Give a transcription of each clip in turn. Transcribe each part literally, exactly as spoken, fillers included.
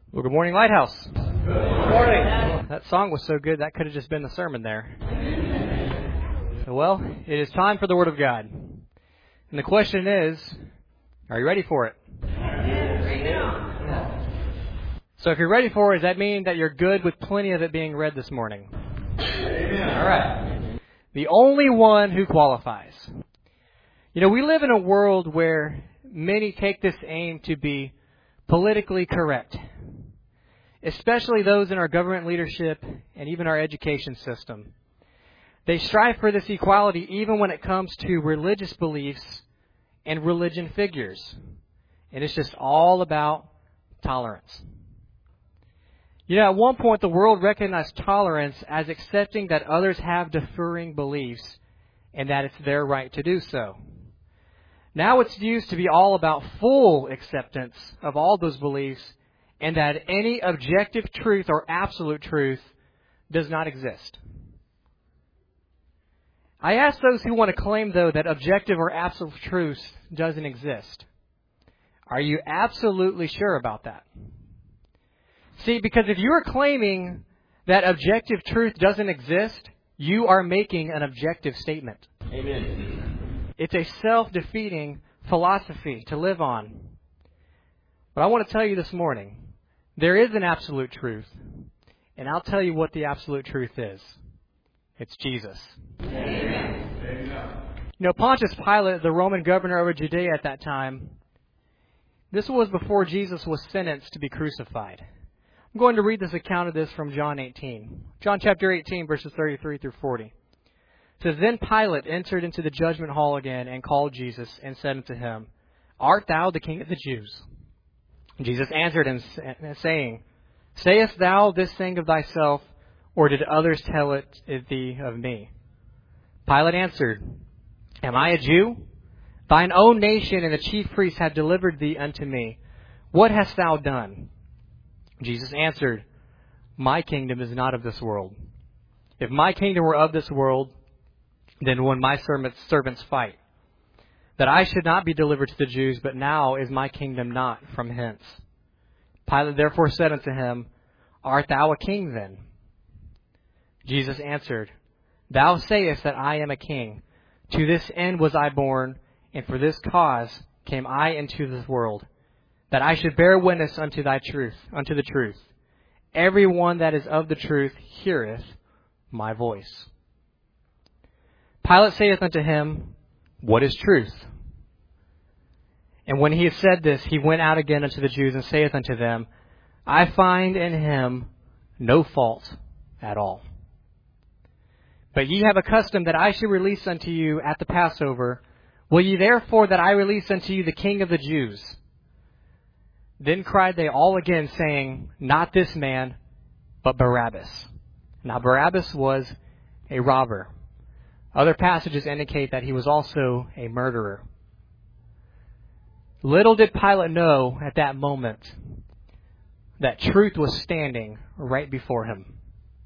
Well, good morning, Lighthouse. Good morning. That song was so good, that could have just been the sermon there. Well, it is time for the Word of God. And the question is, are you ready for it? So if you're ready for it, does that mean that you're good with plenty of it being read this morning? Amen. All right. The only one who qualifies. You know, we live in a world where many take this aim to be politically correct, especially those in our government leadership and even our education system. They strive for this equality even when it comes to religious beliefs and religion figures. And it's just all about tolerance. You know, at one point the world recognized tolerance as accepting that others have differing beliefs and that it's their right to do so. Now it's used to be all about full acceptance of all those beliefs and that any objective truth or absolute truth does not exist. I ask those who want to claim, though, that objective or absolute truth doesn't exist. Are you absolutely sure about that? See, because if you are claiming that objective truth doesn't exist, you are making an objective statement. Amen. It's a self-defeating philosophy to live on. But I want to tell you this morning, there is an absolute truth, and I'll tell you what the absolute truth is. It's Jesus. Amen. You know, Pontius Pilate, the Roman governor over Judea at that time, this was before Jesus was sentenced to be crucified. I'm going to read this account of this from John eighteen. John chapter eighteen, verses thirty-three through forty. It says, Then Pilate entered into the judgment hall again and called Jesus and said unto him, Art thou the King of the Jews? Jesus answered him, saying, Sayest thou this thing of thyself, or did others tell it thee of me? Pilate answered, Am I a Jew? Thine own nation and the chief priests have delivered thee unto me. What hast thou done? Jesus answered, My kingdom is not of this world. If my kingdom were of this world, then when my servants, servants fight, that I should not be delivered to the Jews, but now is my kingdom not from hence. Pilate therefore said unto him, Art thou a king then? Jesus answered, Thou sayest that I am a king. To this end was I born, and for this cause came I into this world, that I should bear witness unto thy truth, unto the truth. Every one that is of the truth heareth my voice. Pilate saith unto him, What is truth? And when he had said this, he went out again unto the Jews and saith unto them, I find in him no fault at all. But ye have a custom that I should release unto you at the Passover. Will ye therefore that I release unto you the King of the Jews? Then cried they all again, saying, Not this man, but Barabbas. Now Barabbas was a robber. Other passages indicate that he was also a murderer. Little did Pilate know at that moment that truth was standing right before him.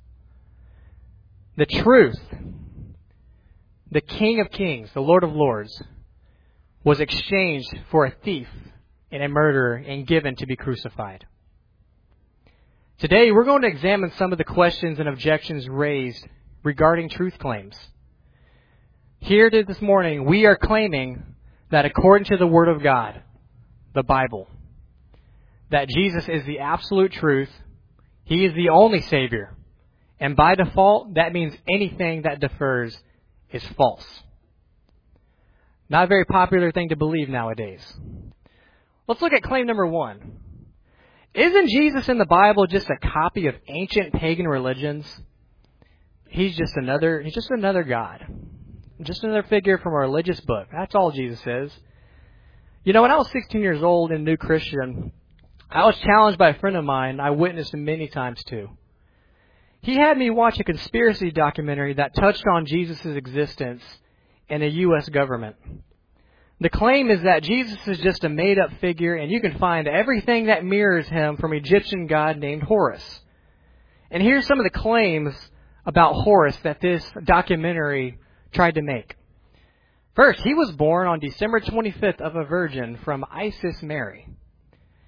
The truth, the King of Kings, the Lord of Lords, was exchanged for a thief and a murderer and given to be crucified. Today, we're going to examine some of the questions and objections raised regarding truth claims. Here this morning, we are claiming that according to the Word of God, the Bible, that Jesus is the absolute truth, He is the only Savior, and by default, that means anything that differs is false. Not a very popular thing to believe nowadays. Let's look at claim number one. Isn't Jesus in the Bible just a copy of ancient pagan religions? He's just another, he's just another God. Just another figure from a religious book. That's all Jesus is. You know, when I was sixteen years old and a new Christian, I was challenged by a friend of mine I witnessed him many times too. He had me watch a conspiracy documentary that touched on Jesus' existence in the U S government. The claim is that Jesus is just a made-up figure, and you can find everything that mirrors him from an Egyptian god named Horus. And here's some of the claims about Horus that this documentary tried to make. First, he was born on December twenty-fifth of a virgin from Isis Mary.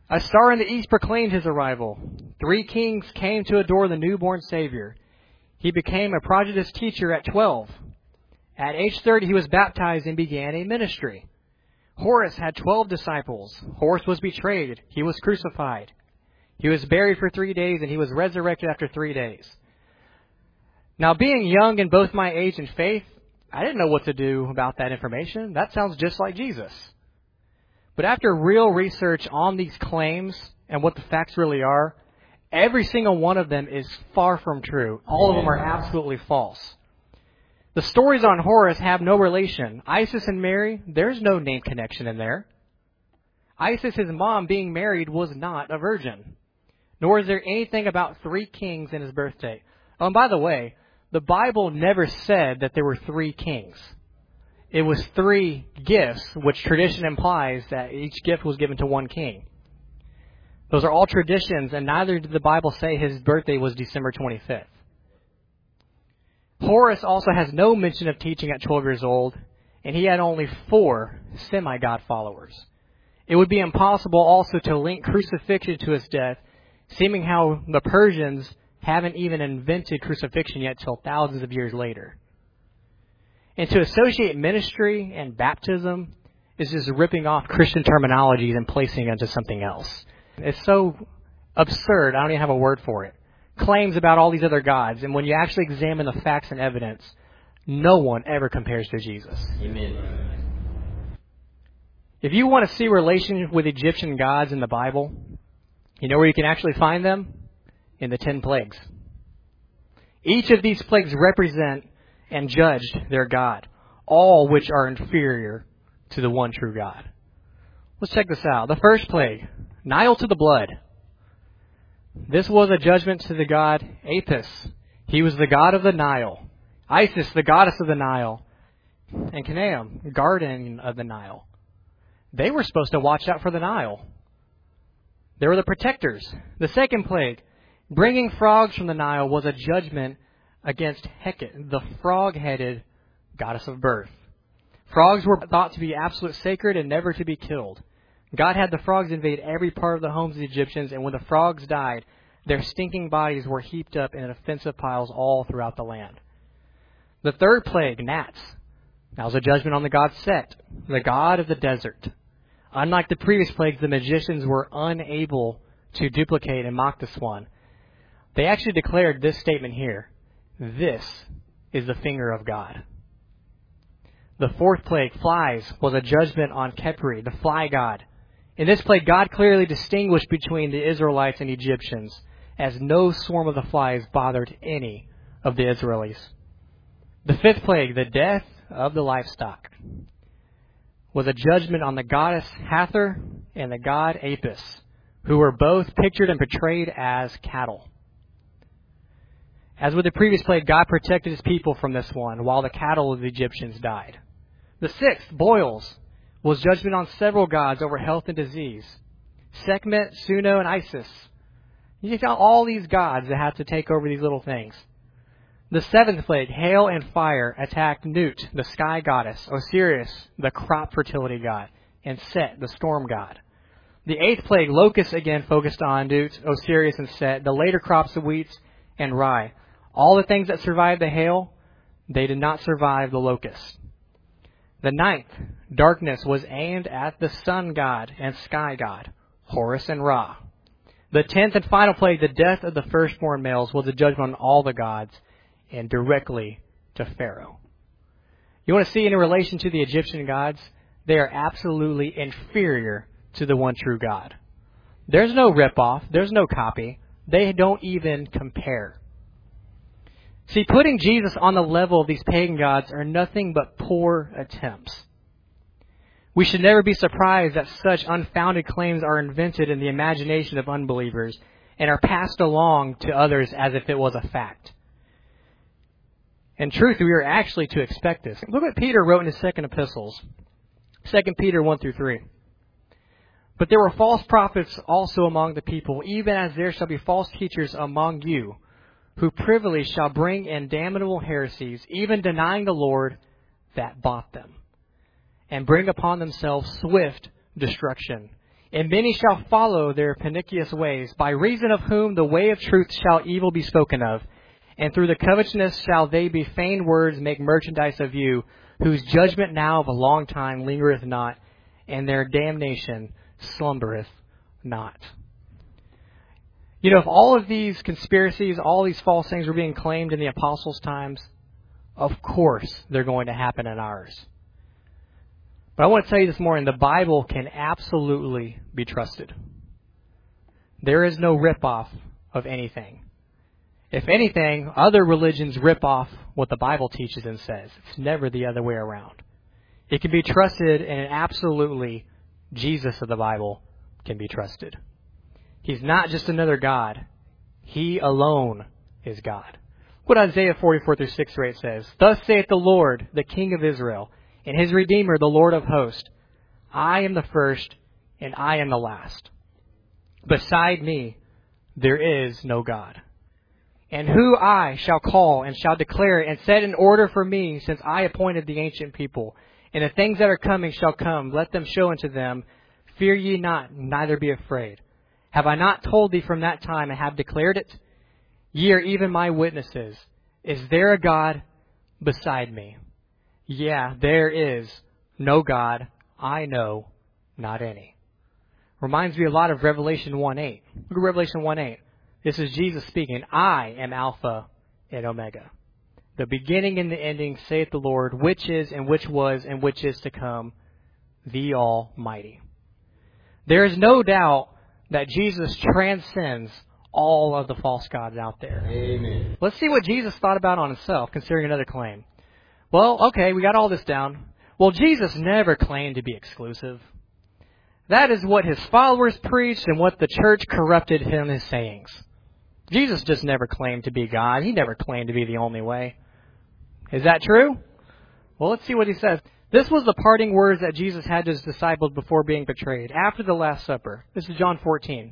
A star in the east proclaimed his arrival. Three kings came to adore the newborn Savior. He became a prodigious teacher at twelve. At age thirty, he was baptized and began a ministry. Horus had twelve disciples. Horus was betrayed. He was crucified. He was buried for three days, and he was resurrected after three days. Now, being young in both my age and faith, I didn't know what to do about that information. That sounds just like Jesus. But after real research on these claims and what the facts really are, every single one of them is far from true. All of them are absolutely false. The stories on Horus have no relation. Isis and Mary, there's no name connection in there. Isis, his mom, being married, was not a virgin. Nor is there anything about three kings in his birthday. Oh, and by the way, the Bible never said that there were three kings. It was three gifts, which tradition implies that each gift was given to one king. Those are all traditions, and neither did the Bible say his birthday was December twenty-fifth. Horus also has no mention of teaching at twelve years old, and he had only four semi-God followers. It would be impossible also to link crucifixion to his death, seeming how the Persians haven't even invented crucifixion yet till thousands of years later. And to associate ministry and baptism is just ripping off Christian terminologies and placing it into something else. It's so absurd, I don't even have a word for it. Claims about all these other gods, and when you actually examine the facts and evidence, no one ever compares to Jesus. Amen. If you want to see relation with Egyptian gods in the Bible, you know where you can actually find them? In the ten plagues. Each of these plagues represent and judged their God, all which are inferior to the one true God. Let's check this out. The first plague, Nile to the blood. This was a judgment to the god Apis. He was the god of the Nile. Isis, the goddess of the Nile. And Canaan, guardian of the Nile. They were supposed to watch out for the Nile. They were the protectors. The second plague, bringing frogs from the Nile, was a judgment against Hecate, the frog-headed goddess of birth. Frogs were thought to be absolute sacred and never to be killed. God had the frogs invade every part of the homes of the Egyptians, and when the frogs died, their stinking bodies were heaped up in offensive piles all throughout the land. The third plague, gnats. That was a judgment on the god Set, the god of the desert. Unlike the previous plagues, the magicians were unable to duplicate and mock this one. They actually declared this statement here: "This is the finger of God." The fourth plague, flies, was a judgment on Khepri, the fly god. In this plague, God clearly distinguished between the Israelites and Egyptians, as no swarm of the flies bothered any of the Israelis. The fifth plague, the death of the livestock, was a judgment on the goddess Hathor and the god Apis, who were both pictured and portrayed as cattle. As with the previous plague, God protected his people from this one, while the cattle of the Egyptians died. The sixth, boils, was judgment on several gods over health and disease. Sekhmet, Suno, and Isis. You got all these gods that had to take over these little things. The seventh plague, hail and fire, attacked Nut, the sky goddess, Osiris, the crop fertility god, and Set, the storm god. The eighth plague, locusts, again focused on Nut, Osiris, and Set, the later crops of wheat and rye. All the things that survived the hail, they did not survive the locusts. The ninth, darkness, was aimed at the sun god and sky god, Horus and Ra. The tenth and final plague, the death of the firstborn males, was a judgment on all the gods and directly to Pharaoh. You want to see in relation to the Egyptian gods, they are absolutely inferior to the one true God. There's no rip-off. There's no copy. They don't even compare. See, putting Jesus on the level of these pagan gods are nothing but poor attempts. We should never be surprised that such unfounded claims are invented in the imagination of unbelievers and are passed along to others as if it was a fact. In truth, we are actually to expect this. Look what Peter wrote in his second epistles, Second Peter one through three. But there were false prophets also among the people, even as there shall be false teachers among you, who privily shall bring in damnable heresies, even denying the Lord that bought them, and bring upon themselves swift destruction. And many shall follow their pernicious ways, by reason of whom the way of truth shall evil be spoken of. And through the covetousness shall they be feigned words make merchandise of you, whose judgment now of a long time lingereth not, and their damnation slumbereth not. You know, if all of these conspiracies, all these false things were being claimed in the apostles' times, of course they're going to happen in ours. But I want to tell you this morning, the Bible can absolutely be trusted. There is no ripoff of anything. If anything, other religions rip off what the Bible teaches and says. It's never the other way around. It can be trusted, and absolutely Jesus of the Bible can be trusted. He's not just another God. He alone is God. What Isaiah forty-four through six through eight says, Thus saith the Lord, the King of Israel, and his Redeemer, the Lord of hosts, I am the first, and I am the last. Beside me there is no God. And who I shall call and shall declare and set in order for me, since I appointed the ancient people. And the things that are coming shall come. Let them show unto them. Fear ye not, neither be afraid. Have I not told thee from that time, and have declared it? Ye are even my witnesses. Is there a God beside me? Yeah, there is no God. I know not any. Reminds me a lot of Revelation one eight. Look at Revelation one eight. This is Jesus speaking. I am Alpha and Omega, the beginning and the ending, saith the Lord, which is and which was and which is to come, the Almighty. There is no doubt that Jesus transcends all of the false gods out there. Amen. Let's see what Jesus thought about on himself, considering another claim. Well, okay, we got all this down. Well, Jesus never claimed to be exclusive. That is what his followers preached and what the church corrupted him his sayings. Jesus just never claimed to be God. He never claimed to be the only way. Is that true? Well, let's see what he says. This was the parting words that Jesus had to his disciples before being betrayed, after the Last Supper. This is John fourteen.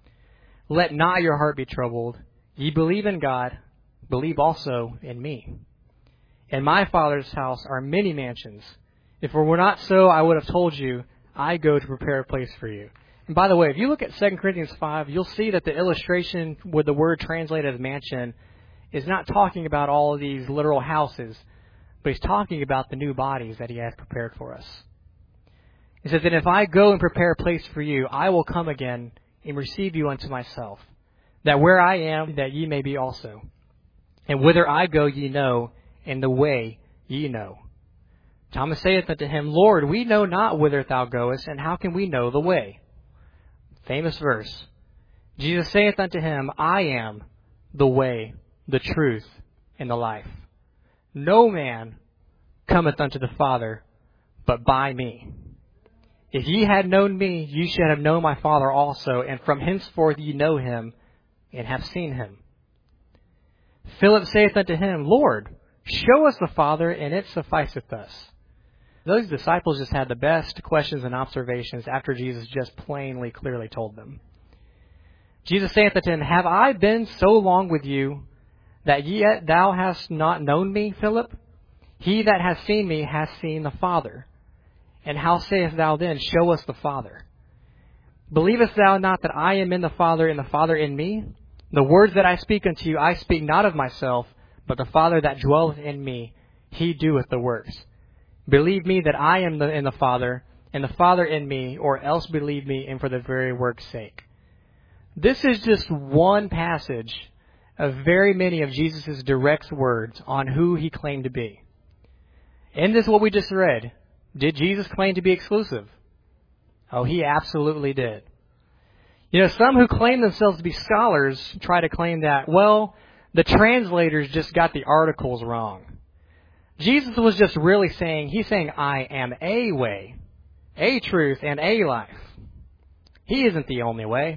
Let not your heart be troubled. Ye believe in God, believe also in me. In my Father's house are many mansions. If it were not so, I would have told you, I go to prepare a place for you. And by the way, if you look at Second Corinthians five, you'll see that the illustration with the word translated as mansion is not talking about all of these literal houses, but he's talking about the new bodies that he has prepared for us. He says that if I go and prepare a place for you, I will come again and receive you unto myself, that where I am, that ye may be also. And whither I go ye know, and the way ye know. Thomas saith unto him, Lord, we know not whither thou goest, and how can we know the way? Famous verse. Jesus saith unto him, I am the way, the truth, and the life. No man cometh unto the Father but by me. If ye had known me, ye should have known my Father also, and from henceforth ye know him, and have seen him. Philip saith unto him, Lord, show us the Father, and it sufficeth us. Those disciples just had the best questions and observations after Jesus just plainly, clearly told them. Jesus saith unto him, Have I been so long with you, that yet thou hast not known me, Philip? He that hath seen me hath seen the Father. And how sayest thou then, Show us the Father? Believest thou not that I am in the Father, and the Father in me? The words that I speak unto you, I speak not of myself, but the Father that dwelleth in me, he doeth the works. Believe me that I am the, in the Father, and the Father in me, or else believe me, and for the very work's sake. This is just one passage of very many of Jesus' direct words on who he claimed to be. In this, what we just read, did Jesus claim to be exclusive? Oh, he absolutely did. You know, some who claim themselves to be scholars try to claim that, well, the translators just got the articles wrong. Jesus was just really saying, he's saying, I am a way, a truth, and a life. He isn't the only way.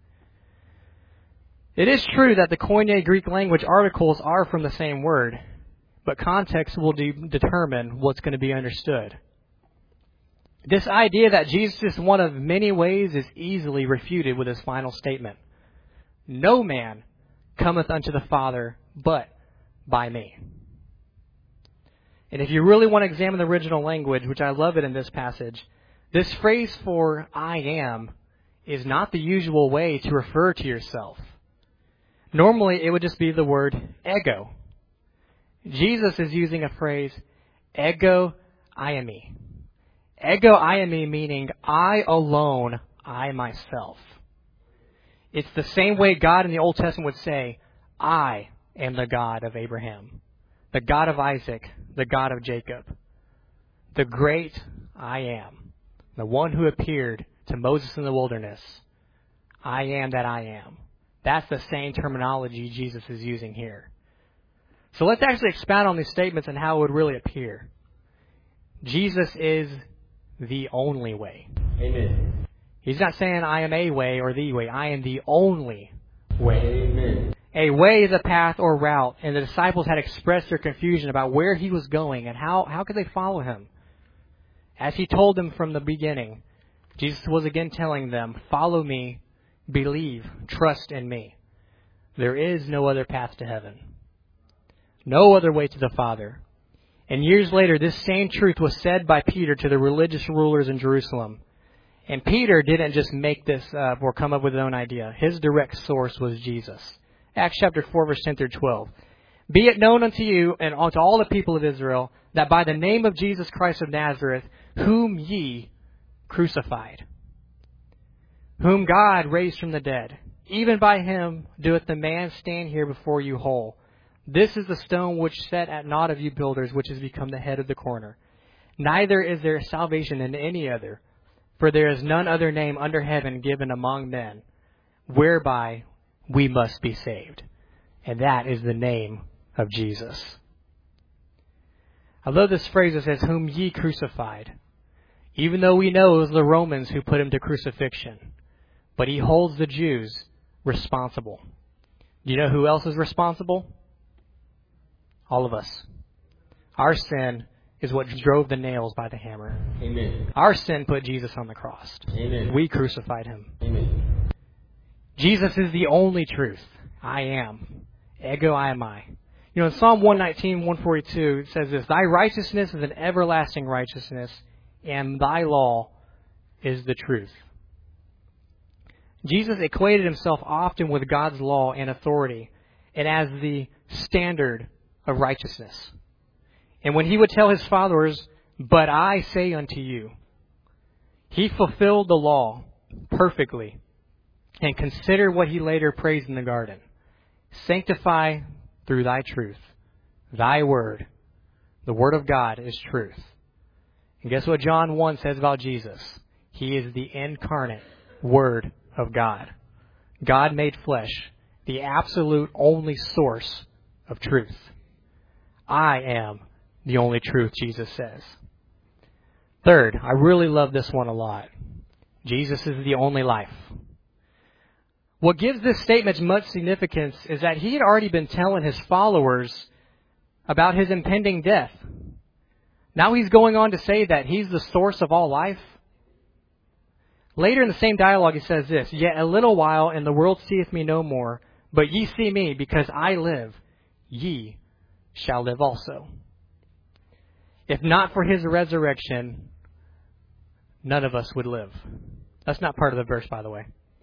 It is true that the Koine Greek language articles are from the same word, but context will de- determine what's going to be understood. This idea that Jesus is one of many ways is easily refuted with his final statement. No man cometh unto the Father but by me. And if you really want to examine the original language, which I love it in this passage, this phrase for I am is not the usual way to refer to yourself. Normally, it would just be the word ego. Jesus is using a phrase, ego eimi. Ego eimi meaning I alone, I myself. It's the same way God in the Old Testament would say, I am the God of Abraham, the God of Isaac, the God of Jacob, the great I am, the one who appeared to Moses in the wilderness. I am that I am. That's the same terminology Jesus is using here. So let's actually expound on these statements and how it would really appear. Jesus is the only way. Amen. He's not saying I am a way or the way. I am the only way. Amen. A way is a path or route, and the disciples had expressed their confusion about where he was going and how, how could they follow him. As he told them from the beginning, Jesus was again telling them, follow me, believe, trust in me. There is no other path to heaven. No other way to the Father. And years later, this same truth was said by Peter to the religious rulers in Jerusalem. And Peter didn't just make this up or come up with his own idea. His direct source was Jesus. Acts chapter four, verse ten through twelve. Be it known unto you and unto all the people of Israel that by the name of Jesus Christ of Nazareth, whom ye crucified, whom God raised from the dead, even by him doeth the man stand here before you whole. This is the stone which set at naught of you builders, which has become the head of the corner. Neither is there salvation in any other, for there is none other name under heaven given among men, whereby we must be saved. And that is the name of Jesus. I love this phrase that says, whom ye crucified. Even though we know it was the Romans who put him to crucifixion. But he holds the Jews responsible. Do you know who else is responsible? All of us. Our sin is what drove the nails by the hammer. Amen. Our sin put Jesus on the cross. Amen. We crucified him. Amen. Jesus is the only truth. I am. Ego eimi. You know, in Psalm one nineteen, one forty-two, it says this, thy righteousness is an everlasting righteousness, and thy law is the truth. Jesus equated himself often with God's law and authority, and as the standard of righteousness. And when he would tell his followers, but I say unto you, he fulfilled the law perfectly. And consider what he later praised in the garden. Sanctify through thy truth. Thy word, the word of God, is truth. And guess what John one says about Jesus? He is the incarnate word of God. God made flesh, the absolute only source of truth. I am the only truth, Jesus says. Third, I really love this one a lot. Jesus is the only life. What gives this statement much significance is that he had already been telling his followers about his impending death. Now he's going on to say that he's the source of all life. Later in the same dialogue, he says this, yet a little while, and the world seeth me no more, but ye see me, because I live, ye shall live also. If not for his resurrection, none of us would live. That's not part of the verse, by the way.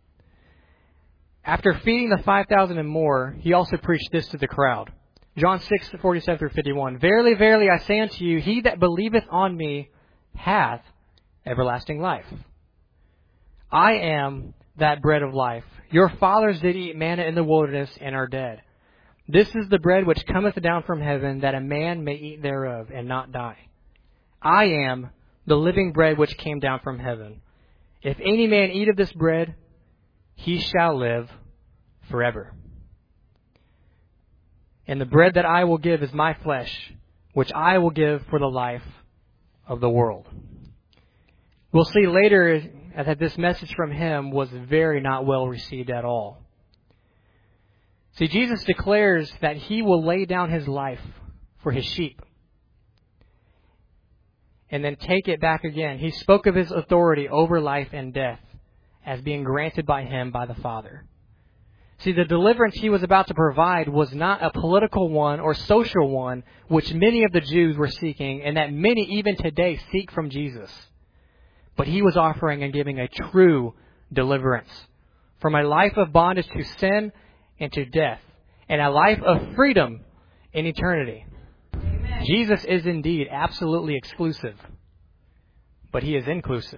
After feeding the five thousand and more, he also preached this to the crowd. John six, forty-seven through fifty-one. Verily, verily, I say unto you, he that believeth on me hath everlasting life. I am that bread of life. Your fathers did eat manna in the wilderness and are dead. This is the bread which cometh down from heaven, that a man may eat thereof and not die. I am the living bread which came down from heaven. If any man eat of this bread, he shall live forever. And the bread that I will give is my flesh, which I will give for the life of the world. We'll see later that this message from him was very not well received at all. See, Jesus declares that he will lay down his life for his sheep and then take it back again. He spoke of his authority over life and death as being granted by him by the Father. See, the deliverance he was about to provide was not a political one or social one, which many of the Jews were seeking and that many even today seek from Jesus. But he was offering and giving a true deliverance, from a life of bondage to sin and to death, and a life of freedom in eternity. Amen. Jesus is indeed absolutely exclusive, but he is inclusive.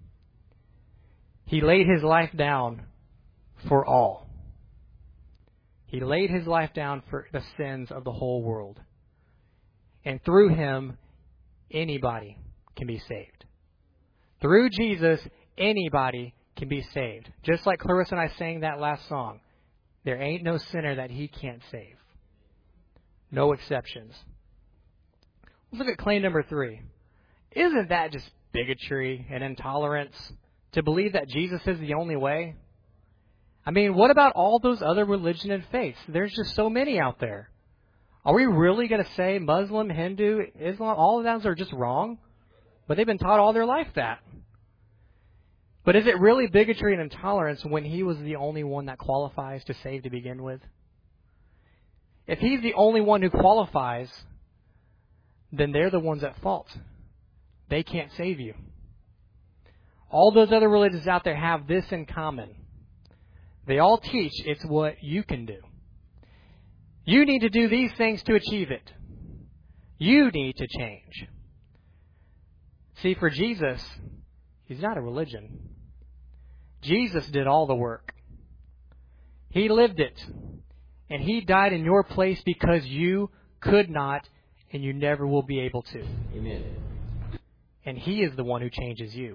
He laid his life down for all. He laid his life down for the sins of the whole world. And through him, anybody can be saved. Through Jesus, anybody can be saved. Just like Clarissa and I sang that last song, there ain't no sinner that he can't save. No exceptions. Let's look at claim number three. Isn't that just bigotry and intolerance to believe that Jesus is the only way? I mean, what about all those other religions and faiths? There's just so many out there. Are we really going to say Muslim, Hindu, Islam, all of those are just wrong? But they've been taught all their life that. But is it really bigotry and intolerance when he was the only one that qualifies to save to begin with? If he's the only one who qualifies, then they're the ones at fault. They can't save you. All those other religions out there have this in common. They all teach it's what you can do. You need to do these things to achieve it. You need to change. See, for Jesus, he's not a religion. Jesus did all the work. He lived it. And he died in your place because you could not and you never will be able to. Amen. And he is the one who changes you.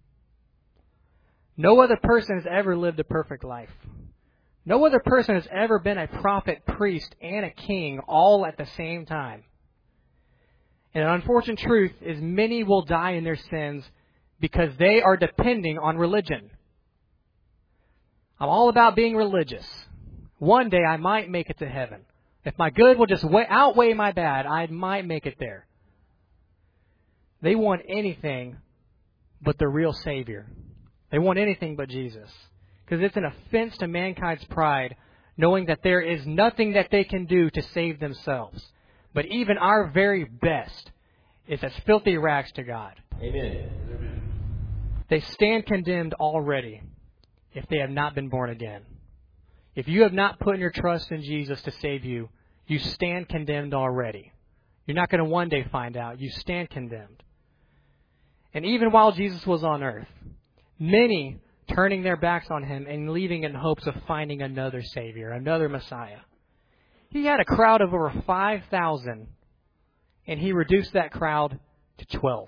No other person has ever lived a perfect life. No other person has ever been a prophet, priest, and a king all at the same time. And an unfortunate truth is many will die in their sins because they are depending on religion. I'm all about being religious. One day I might make it to heaven. If my good will just weigh, outweigh my bad, I might make it there. They want anything but the real Savior. They want anything but Jesus. Because it's an offense to mankind's pride, knowing that there is nothing that they can do to save themselves. But even our very best is as filthy rags to God. Amen. They stand condemned already if they have not been born again. If you have not put your trust in Jesus to save you, you stand condemned already. You're not going to one day find out. You stand condemned. And even while Jesus was on earth, many turning their backs on him and leaving in hopes of finding another Savior, another Messiah. He had a crowd of over five thousand, and he reduced that crowd to twelve.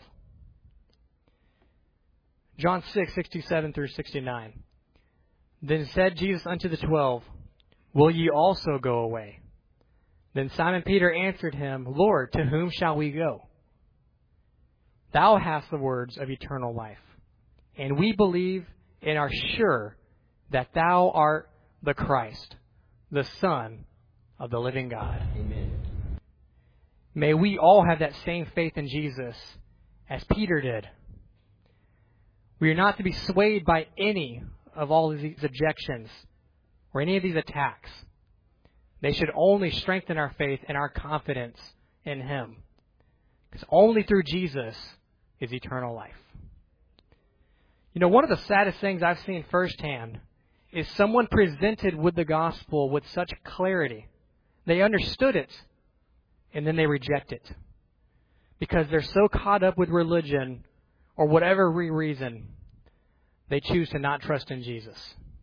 John six, sixty-seven through sixty-nine. Then said Jesus unto the twelve, Will ye also go away? Then Simon Peter answered him, Lord, to whom shall we go? Thou hast the words of eternal life, and we believe and are sure that thou art the Christ, the Son of the living God. Amen. May we all have that same faith in Jesus as Peter did. We are not to be swayed by any of all of these objections or any of these attacks. They should only strengthen our faith and our confidence in him. Because only through Jesus is eternal life. You know, one of the saddest things I've seen firsthand is someone presented with the gospel with such clarity. They understood it, and then they reject it. Because they're so caught up with religion, or whatever reason, they choose to not trust in Jesus.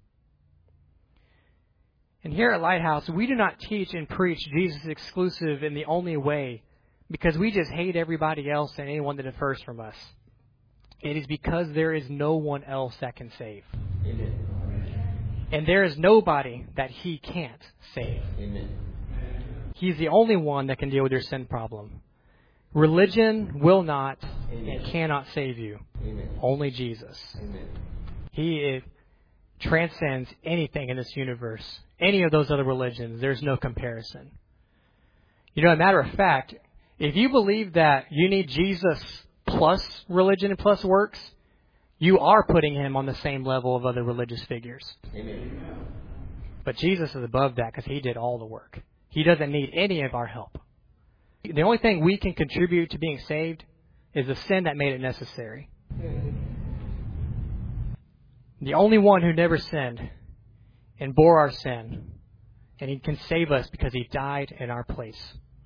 And here at Lighthouse, we do not teach and preach Jesus exclusive in the only way because we just hate everybody else and anyone that differs from us. It is because there is no one else that can save. Amen. And there is nobody that he can't save. Amen. He's the only one that can deal with your sin problem. Religion will not Amen. and cannot save you. Amen. Only Jesus. Amen. He is, transcends anything in this universe. Any of those other religions, there's no comparison. You know, as a matter of fact, if you believe that you need Jesus plus religion and plus works, you are putting him on the same level of other religious figures. Amen. But Jesus is above that because he did all the work. He doesn't need any of our help. The only thing we can contribute to being saved is the sin that made it necessary. The only one who never sinned and bore our sin. And He can save us because He died in our place.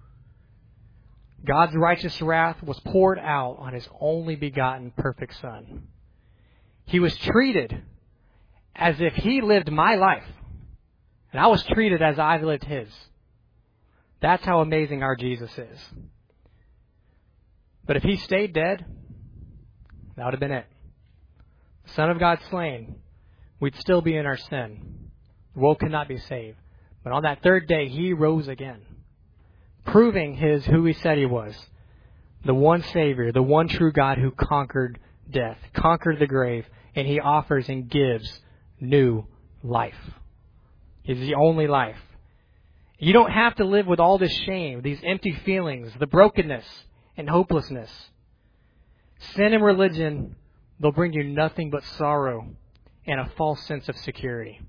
God's righteous wrath was poured out on His only begotten perfect Son. He was treated as if He lived my life. And I was treated as I lived His. That's how amazing our Jesus is. But if He stayed dead, that would have been it. The Son of God slain, we'd still be in our sin. The world could not be saved. But on that third day, He rose again, proving His who He said He was, the one Savior, the one true God who conquered death, conquered the grave, and He offers and gives new life. He's the only life. You don't have to live with all this shame, these empty feelings, the brokenness and hopelessness. Sin and religion, they'll bring you nothing but sorrow and a false sense of security.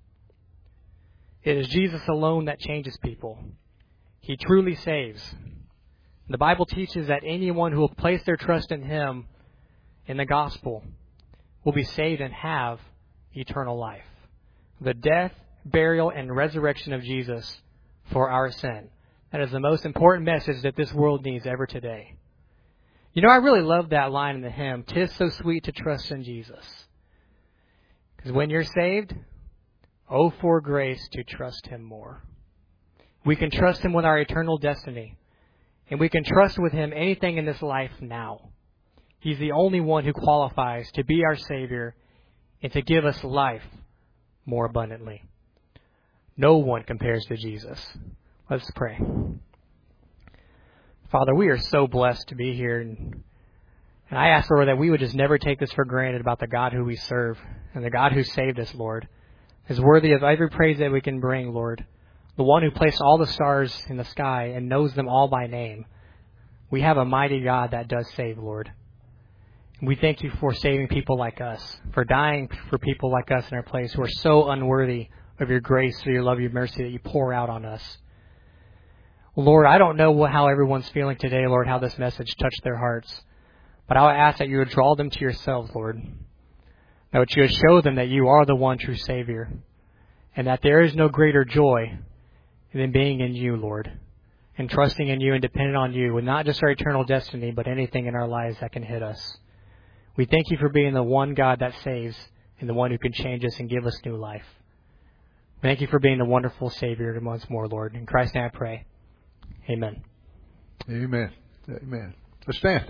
It is Jesus alone that changes people. He truly saves. The Bible teaches that anyone who will place their trust in Him in the gospel will be saved and have eternal life. The death, burial, and resurrection of Jesus for our sin. That is the most important message that this world needs ever today. You know, I really love that line in the hymn, "'Tis so sweet to trust in Jesus." Because when you're saved, oh, for grace to trust Him more. We can trust Him with our eternal destiny. And we can trust with Him anything in this life now. He's the only one who qualifies to be our Savior and to give us life more abundantly. No one compares to Jesus. Let's pray. Father, we are so blessed to be here. And, and I ask, Lord, that we would just never take this for granted about the God who we serve and the God who saved us, Lord, is worthy of every praise that we can bring, Lord. The one who placed all the stars in the sky and knows them all by name. We have a mighty God that does save, Lord. We thank You for saving people like us, for dying for people like us in our place who are so unworthy of Your grace, through Your love, Your mercy that You pour out on us. Lord, I don't know what, how everyone's feeling today, Lord, how this message touched their hearts. But I would ask that You would draw them to Yourself, Lord. That You would show them that You are the one true Savior. And that there is no greater joy than being in You, Lord. And trusting in You and depending on You with not just our eternal destiny, but anything in our lives that can hit us. We thank You for being the one God that saves and the one who can change us and give us new life. Thank You for being the wonderful Savior once more, Lord. In Christ's name I pray. Amen. Amen. Amen. Let's stand.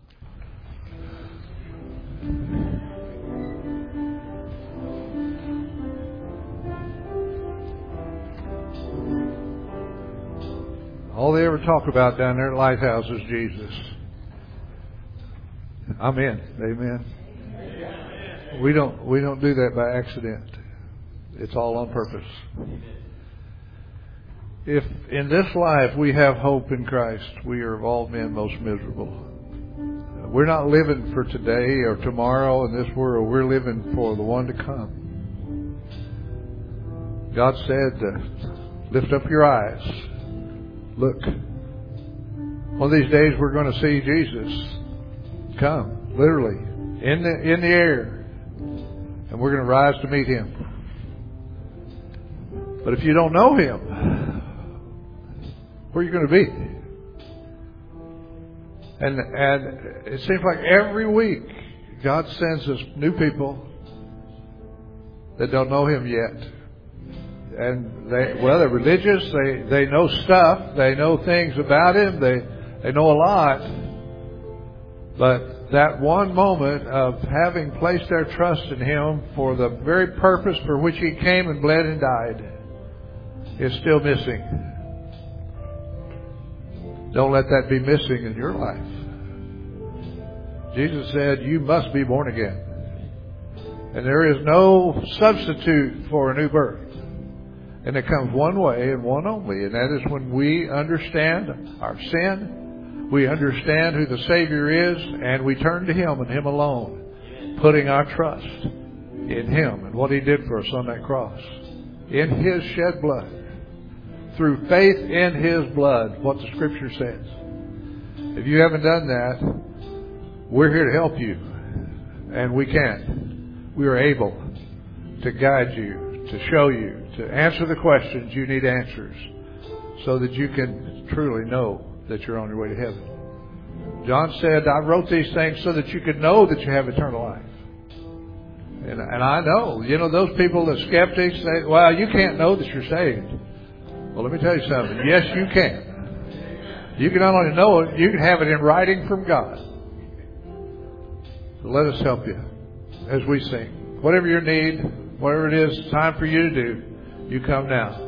All they ever talk about down there at Lighthouse is Jesus. Amen. Amen. Amen. We don't we don't do that by accident. It's all on purpose. If in this life we have hope in Christ, we are of all men most miserable. We're not living for today or tomorrow in this world. We're living for the one to come. God said, uh, lift up your eyes. Look. One of these days we're going to see Jesus come, literally, in the, in the air. And we're going to rise to meet Him. But if you don't know Him, where are you going to be? And and it seems like every week God sends us new people that don't know Him yet. And they, well, they're religious. They they know stuff. They know things about Him. They they know a lot. But that one moment of having placed their trust in Him for the very purpose for which He came and bled and died is still missing. Don't let that be missing in your life. Jesus said, you must be born again. And there is no substitute for a new birth. And it comes one way and one only. And that is when we understand our sin, we understand who the Savior is, and we turn to Him and Him alone, putting our trust in Him and what He did for us on that cross. In His shed blood. Through faith in His blood, what the Scripture says. If you haven't done that, we're here to help you. And we can. We are able. to guide you, to show you, to answer the questions you need answers, so that you can truly know that you're on your way to heaven. John said, I wrote these things so that you could know that you have eternal life. And, and I know, you know, those people, the skeptics, say, well, you can't know that you're saved. Well, let me tell you something. Yes, you can. You can not only know it, you can have it in writing from God. So let us help you as we sing. Whatever your need, whatever it is, time for you to do, you come now.